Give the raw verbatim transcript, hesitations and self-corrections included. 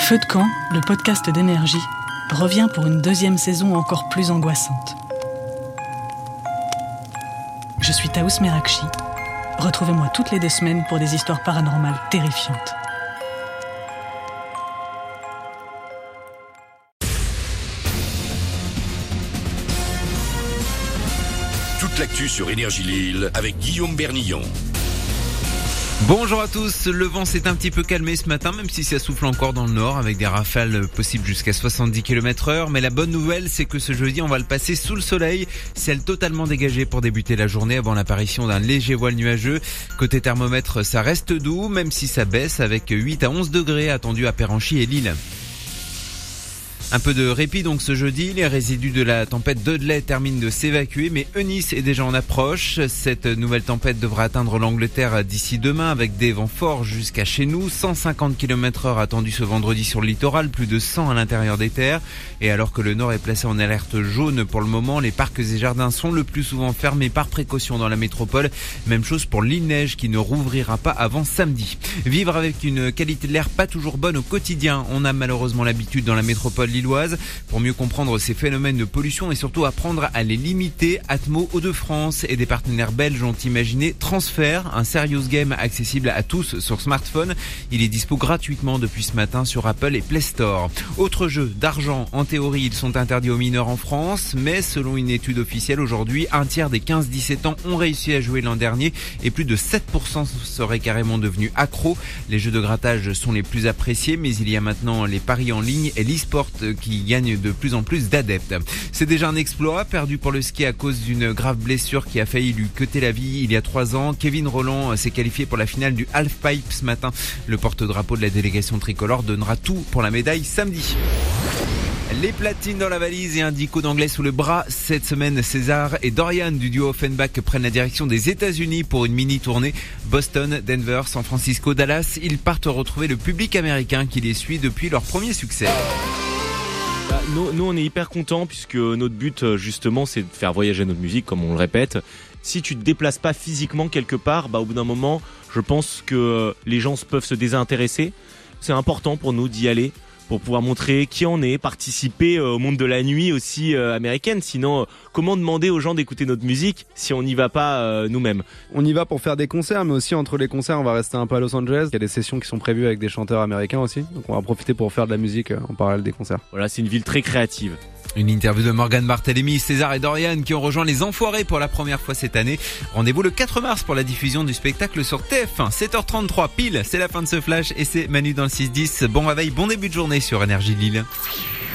Feu de camp, le podcast d'Énergie, revient pour une deuxième saison encore plus angoissante. Je suis Taous Merakchi. Retrouvez-moi toutes les deux semaines pour des histoires paranormales terrifiantes. Toute l'actu sur Énergie Lille avec Guillaume Bernillon. Bonjour à tous, le vent s'est un petit peu calmé ce matin, même si ça souffle encore dans le nord avec des rafales possibles jusqu'à soixante-dix kilomètres heure. Mais la bonne nouvelle, c'est que ce jeudi, on va le passer sous le soleil. Ciel totalement dégagé pour débuter la journée avant l'apparition d'un léger voile nuageux. Côté thermomètre, ça reste doux, même si ça baisse avec huit à onze degrés attendus à Péranchy et Lille. Un peu de répit donc ce jeudi, les résidus de la tempête Dudley terminent de s'évacuer, mais Eunice est déjà en approche. Cette nouvelle tempête devra atteindre l'Angleterre d'ici demain avec des vents forts jusqu'à chez nous. cent cinquante kilomètres heure attendus ce vendredi sur le littoral, plus de cent à l'intérieur des terres. Et alors que le nord est placé en alerte jaune pour le moment, les parcs et jardins sont le plus souvent fermés par précaution dans la métropole. Même chose pour l'île Neige qui ne rouvrira pas avant samedi. Vivre avec une qualité de l'air pas toujours bonne au quotidien, on a malheureusement l'habitude dans la métropole lilloise. Pour mieux comprendre ces phénomènes de pollution et surtout apprendre à les limiter, Atmo Hauts-de-France et des partenaires belges ont imaginé Transfert, un serious game accessible à tous sur smartphone. Il est dispo gratuitement depuis ce matin sur Apple et Play Store. Autre jeu d'argent, en théorie ils sont interdits aux mineurs en France, mais selon une étude officielle aujourd'hui, un tiers des quinze dix-sept ans ont réussi à jouer l'an dernier et plus de sept pour cent seraient carrément devenus accros. Les jeux de grattage sont les plus appréciés, mais il y a maintenant les paris en ligne et l'e-sport qui gagne de plus en plus d'adeptes. C'est déjà un exploit perdu pour le ski à cause d'une grave blessure qui a failli lui coûter la vie il y a trois ans. Kevin Rolland s'est qualifié pour la finale du halfpipe ce matin. Le porte-drapeau de la délégation tricolore donnera tout pour la médaille samedi. Les platines dans la valise et un dico d'anglais sous le bras. Cette semaine, César et Dorian du duo Offenbach prennent la direction des États-Unis pour une mini-tournée. Boston, Denver, San Francisco, Dallas. Ils partent retrouver le public américain qui les suit depuis leur premier succès. Bah, nous, nous, on est hyper contents puisque notre but, justement, c'est de faire voyager notre musique, comme on le répète. Si tu te déplaces pas physiquement quelque part, bah, au bout d'un moment, je pense que les gens peuvent se désintéresser. C'est important pour nous d'y aller, pour pouvoir montrer qui on est, participer au monde de la nuit aussi euh, américaine. Sinon, euh, comment demander aux gens d'écouter notre musique si on n'y va pas euh, nous-mêmes ? On y va pour faire des concerts, mais aussi entre les concerts, on va rester un peu à Los Angeles. Il y a des sessions qui sont prévues avec des chanteurs américains aussi. Donc on va profiter pour faire de la musique en parallèle des concerts. Voilà, c'est une ville très créative. Une interview de Morgane Barthélémy, César et Dorian qui ont rejoint les Enfoirés pour la première fois cette année. Rendez-vous le quatre mars pour la diffusion du spectacle sur T F un. sept heures trente-trois pile, c'est la fin de ce flash et c'est Manu dans le six dix. Bon réveil, bon début de journée sur Énergie Lille.